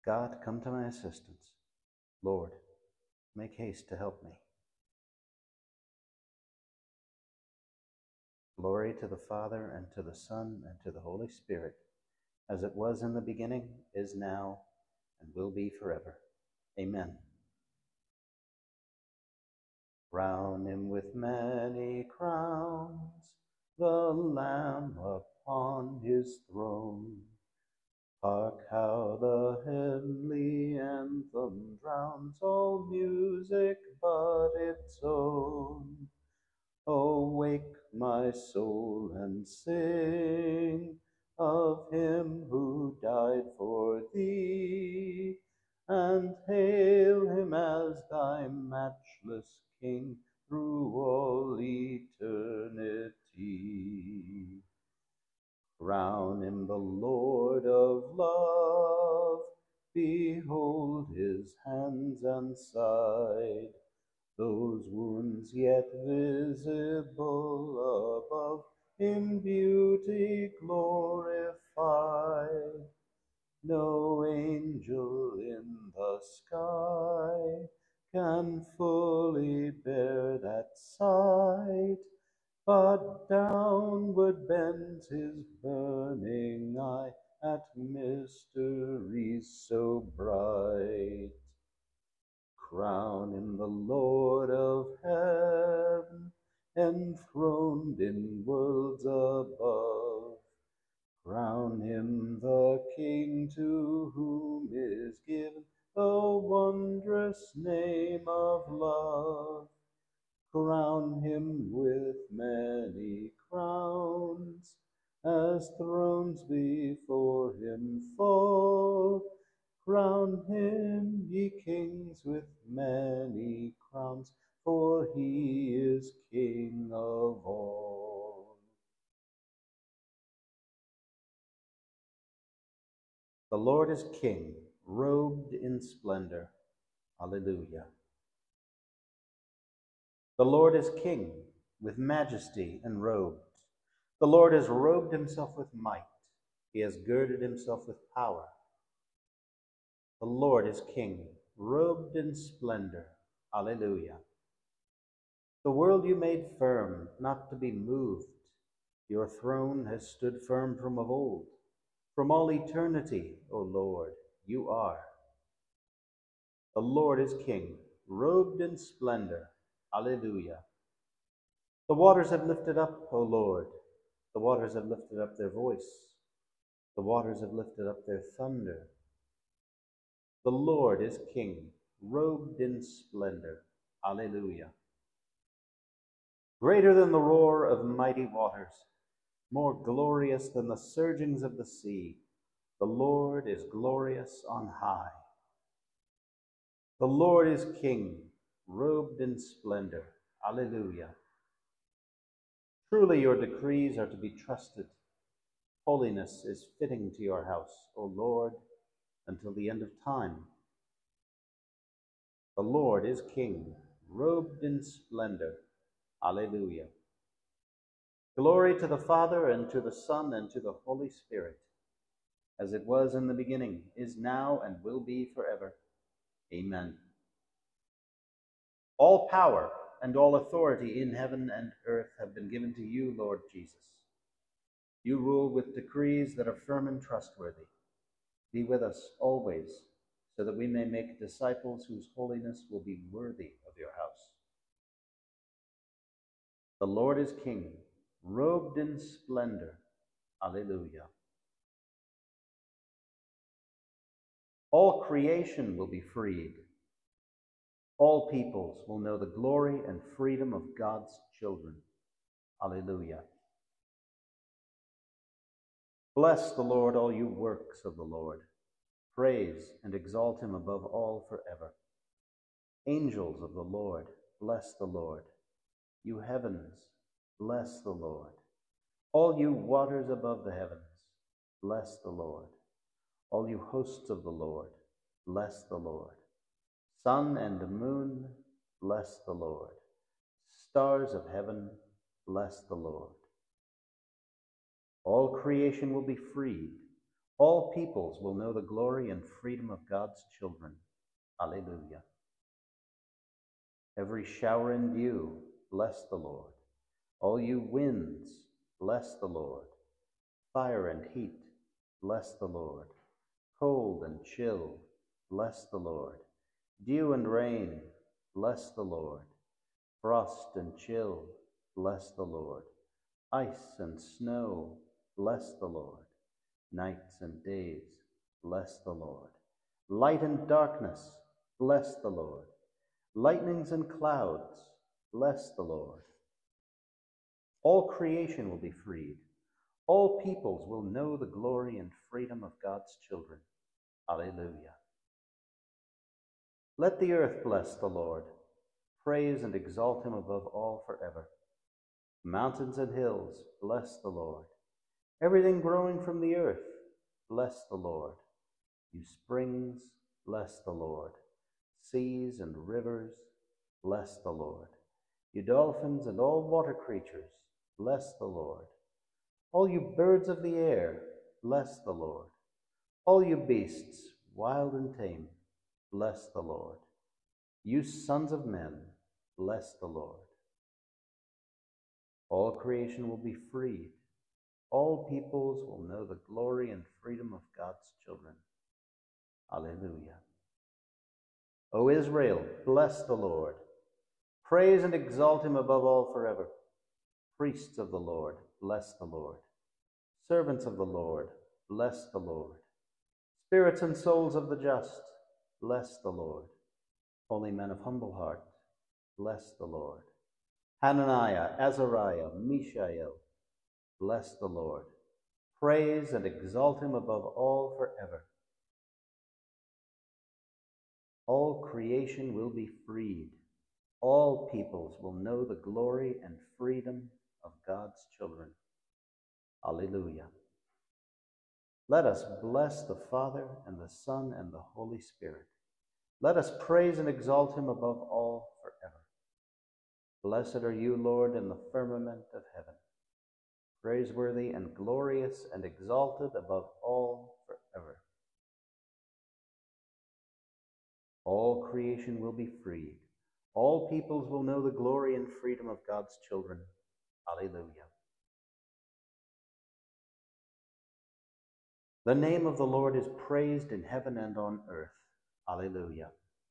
God, come to my assistance. Lord, make haste to help me. Glory to the Father, and to the Son, and to the Holy Spirit, as it was in the beginning, is now, and will be forever. Amen. Crown him with many crowns, the Lamb upon his throne. Hark how the heavenly anthem drowns all music but its own. Awake, my soul, and sing of him who died for thee, and hail him as thy matchless King through all eternity. Crown him the Lord of love, behold his hands and side, those wounds yet visible above, in beauty glorified. No angel in the sky can fully bear that sight, but downward bends his burning eye at mysteries so bright. Crown him the Lord of heaven, enthroned in worlds above. Crown him the King to whom is given the wondrous name of love. Crown him with many crowns, as thrones before him fall. Crown him, ye kings, with many crowns, for he is King of all. The Lord is King, robed in splendor. Alleluia. The Lord is King, with majesty enrobed. The Lord has robed himself with might. He has girded himself with power. The Lord is King, robed in splendor. Alleluia. The world you made firm, not to be moved. Your throne has stood firm from of old. From all eternity, O Lord, you are. The Lord is King, robed in splendor. Alleluia. The waters have lifted up, O Lord. The waters have lifted up their voice. The waters have lifted up their thunder. The Lord is King, robed in splendor. Alleluia. Greater than the roar of mighty waters, more glorious than the surgings of the sea, the Lord is glorious on high. The Lord is King, robed in splendor. Alleluia. Truly your decrees are to be trusted. Holiness is fitting to your house, O Lord, until the end of time. The Lord is King, robed in splendor. Alleluia. Glory to the Father, and to the Son, and to the Holy Spirit, as it was in the beginning, is now, and will be forever. Amen. All power and all authority in heaven and earth have been given to you, Lord Jesus. You rule with decrees that are firm and trustworthy. Be with us always, so that we may make disciples whose holiness will be worthy of your house. The Lord is King, robed in splendor. Alleluia. All creation will be freed. All peoples will know the glory and freedom of God's children. Alleluia. Bless the Lord, all you works of the Lord. Praise and exalt him above all forever. Angels of the Lord, bless the Lord. You heavens, bless the Lord. All you waters above the heavens, bless the Lord. All you hosts of the Lord, bless the Lord. Sun and moon, bless the Lord. Stars of heaven, bless the Lord. All creation will be freed. All peoples will know the glory and freedom of God's children. Alleluia. Every shower and dew, bless the Lord. All you winds, bless the Lord. Fire and heat, bless the Lord. Cold and chill, bless the Lord. Dew and rain, bless the Lord. Frost and chill, bless the Lord. Ice and snow, bless the Lord. Nights and days, bless the Lord. Light and darkness, bless the Lord. Lightnings and clouds, bless the Lord. All creation will be freed. All peoples will know the glory and freedom of God's children. Alleluia. Let the earth bless the Lord. Praise and exalt him above all forever. Mountains and hills, bless the Lord. Everything growing from the earth, bless the Lord. You springs, bless the Lord. Seas and rivers, bless the Lord. You dolphins and all water creatures, bless the Lord. All you birds of the air, bless the Lord. All you beasts, wild and tame, bless the Lord. You sons of men, bless the Lord. All creation will be freed. All peoples will know the glory and freedom of God's children. Alleluia. O Israel, bless the Lord. Praise and exalt him above all forever. Priests of the Lord, bless the Lord. Servants of the Lord, bless the Lord. Spirits and souls of the just, bless the Lord. Holy men of humble heart, bless the Lord. Hananiah, Azariah, Mishael, bless the Lord. Praise and exalt him above all forever. All creation will be freed. All peoples will know the glory and freedom of God's children. Alleluia. Let us bless the Father and the Son and the Holy Spirit. Let us praise and exalt him above all forever. Blessed are you, Lord, in the firmament of heaven, praiseworthy and glorious and exalted above all forever. All creation will be freed. All peoples will know the glory and freedom of God's children. Alleluia. The name of the Lord is praised in heaven and on earth. Alleluia.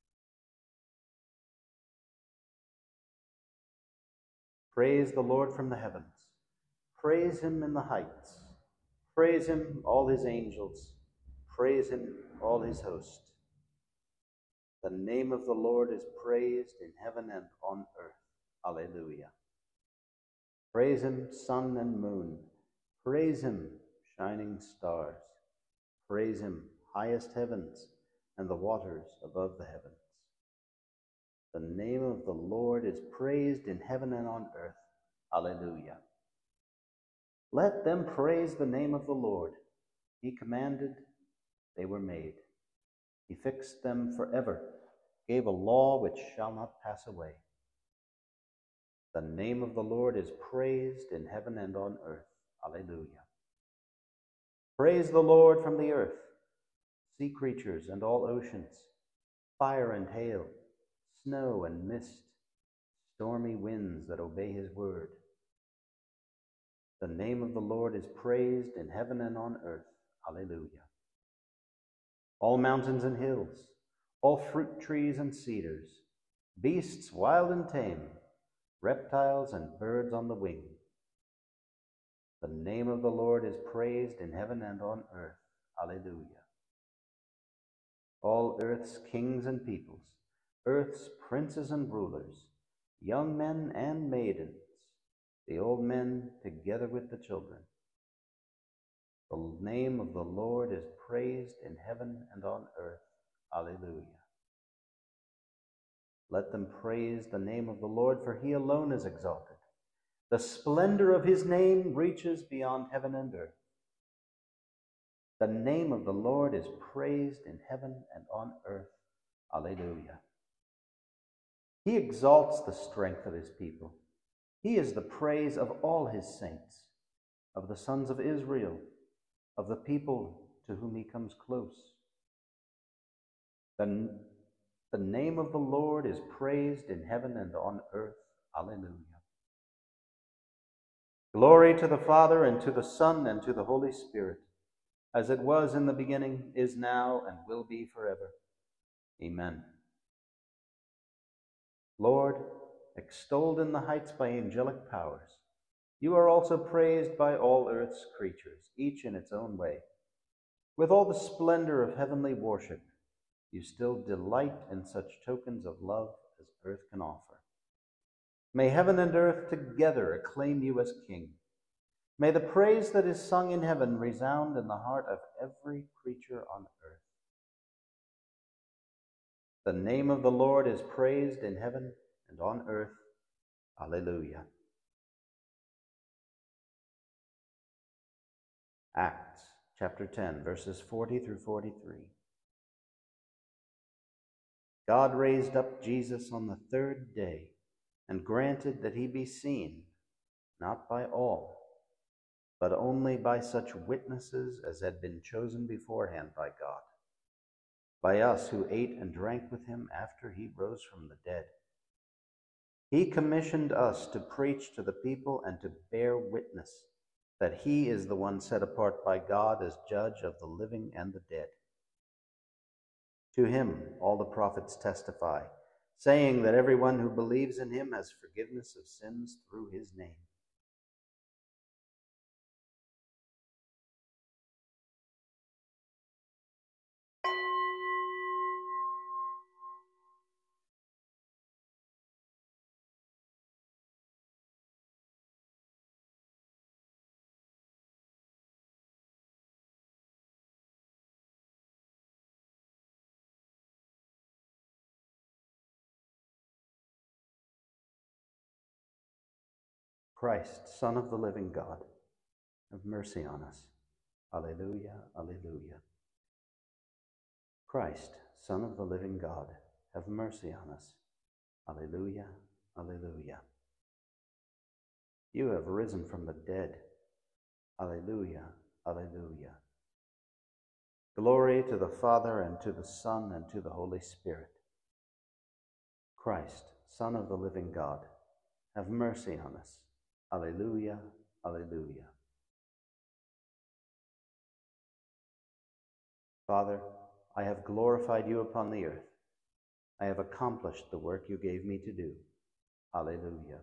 Praise the Lord from the heavens. Praise him in the heights. Praise him, all his angels. Praise him, all his host. The name of the Lord is praised in heaven and on earth. Alleluia. Praise him, sun and moon. Praise him, shining stars. Praise him, highest heavens, and the waters above the heavens. The name of the Lord is praised in heaven and on earth. Alleluia. Let them praise the name of the Lord. He commanded, they were made. He fixed them forever, gave a law which shall not pass away. The name of the Lord is praised in heaven and on earth. Alleluia. Praise the Lord from the earth, sea creatures and all oceans, fire and hail, snow and mist, stormy winds that obey his word. The name of the Lord is praised in heaven and on earth. Alleluia. All mountains and hills, all fruit trees and cedars, beasts wild and tame, reptiles and birds on the wing. The name of the Lord is praised in heaven and on earth. Alleluia. All earth's kings and peoples, earth's princes and rulers, young men and maidens, the old men together with the children. The name of the Lord is praised in heaven and on earth. Alleluia. Let them praise the name of the Lord, for he alone is exalted. The splendor of his name reaches beyond heaven and earth. The name of the Lord is praised in heaven and on earth. Alleluia. He exalts the strength of his people. He is the praise of all his saints, of the sons of Israel, of the people to whom he comes close. The name of the Lord is praised in heaven and on earth. Alleluia. Glory to the Father, and to the Son, and to the Holy Spirit, as it was in the beginning, is now, and will be forever. Amen. Lord, extolled in the heights by angelic powers, you are also praised by all earth's creatures, each in its own way. With all the splendor of heavenly worship, you still delight in such tokens of love as earth can offer. May heaven and earth together acclaim you as King. May the praise that is sung in heaven resound in the heart of every creature on earth. The name of the Lord is praised in heaven and on earth. Alleluia. Acts chapter 10, verses 40 through 43. God raised up Jesus on the third day and granted that he be seen, not by all, but only by such witnesses as had been chosen beforehand by God, by us who ate and drank with him after he rose from the dead. He commissioned us to preach to the people and to bear witness that he is the one set apart by God as judge of the living and the dead. To him all the prophets testify, saying that everyone who believes in him has forgiveness of sins through his name. Christ, Son of the living God, have mercy on us. Alleluia, alleluia. Christ, Son of the living God, have mercy on us. Alleluia, alleluia. You have risen from the dead. Alleluia, alleluia. Glory to the Father, and to the Son, and to the Holy Spirit. Christ, Son of the living God, have mercy on us. Alleluia, alleluia. Father, I have glorified you upon the earth. I have accomplished the work you gave me to do. Alleluia.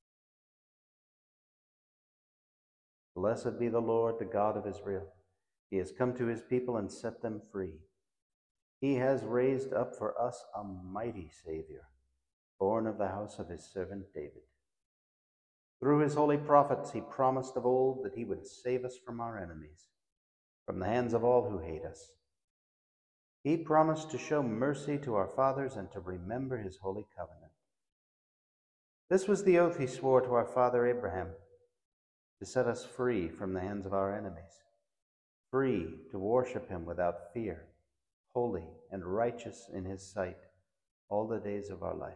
Blessed be the Lord, the God of Israel. He has come to his people and set them free. He has raised up for us a mighty Savior, born of the house of his servant David. Through his holy prophets he promised of old that he would save us from our enemies, from the hands of all who hate us. He promised to show mercy to our fathers and to remember his holy covenant. This was the oath he swore to our father Abraham, to set us free from the hands of our enemies, free to worship him without fear, holy and righteous in his sight all the days of our life.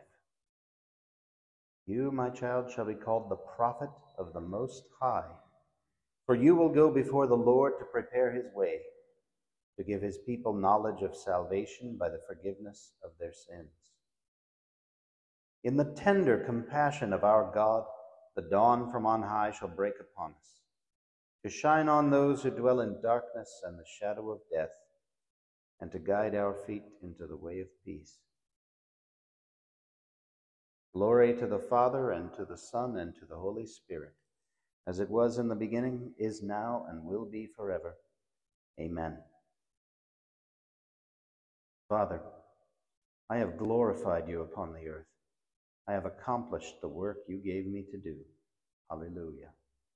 You, my child, shall be called the prophet of the Most High, for you will go before the Lord to prepare his way, to give his people knowledge of salvation by the forgiveness of their sins. In the tender compassion of our God, the dawn from on high shall break upon us, to shine on those who dwell in darkness and the shadow of death, and to guide our feet into the way of peace. Glory to the Father, and to the Son, and to the Holy Spirit, as it was in the beginning, is now, and will be forever. Amen. Father, I have glorified you upon the earth. I have accomplished the work you gave me to do. Alleluia.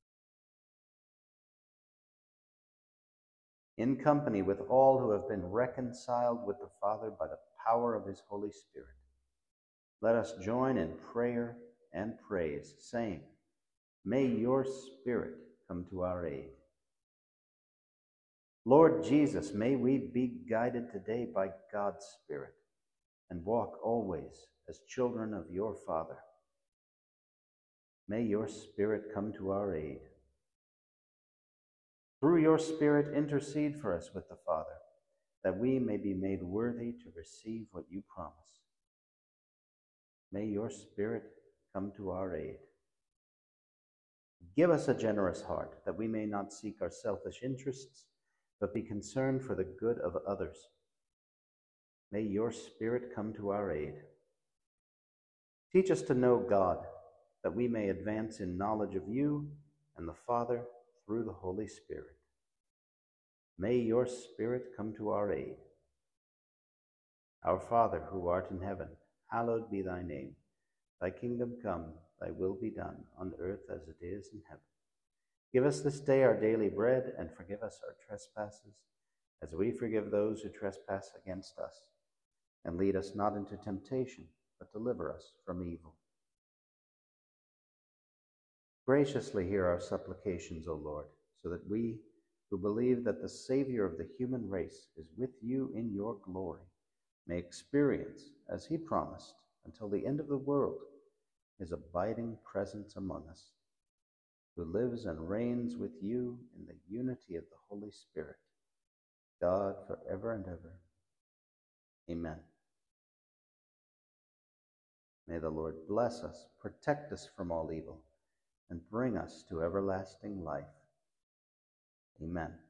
In company with all who have been reconciled with the Father by the power of his Holy Spirit, let us join in prayer and praise, saying, May your Spirit come to our aid. Lord Jesus, may we be guided today by God's Spirit and walk always as children of your Father. May your Spirit come to our aid. Through your Spirit, intercede for us with the Father, that we may be made worthy to receive what you promise. May your Spirit come to our aid. Give us a generous heart, that we may not seek our selfish interests, but be concerned for the good of others. May your Spirit come to our aid. Teach us to know God, that we may advance in knowledge of you and the Father through the Holy Spirit. May your Spirit come to our aid. Our Father, who art in heaven, hallowed be thy name. Thy kingdom come, thy will be done, on earth as it is in heaven. Give us this day our daily bread, and forgive us our trespasses, as we forgive those who trespass against us. And lead us not into temptation, but deliver us from evil. Graciously hear our supplications, O Lord, so that we, who believe that the Savior of the human race is with you in your glory, may experience, as he promised, until the end of the world, his abiding presence among us, who lives and reigns with you in the unity of the Holy Spirit, God, forever and ever. Amen. May the Lord bless us, protect us from all evil, and bring us to everlasting life. Amen.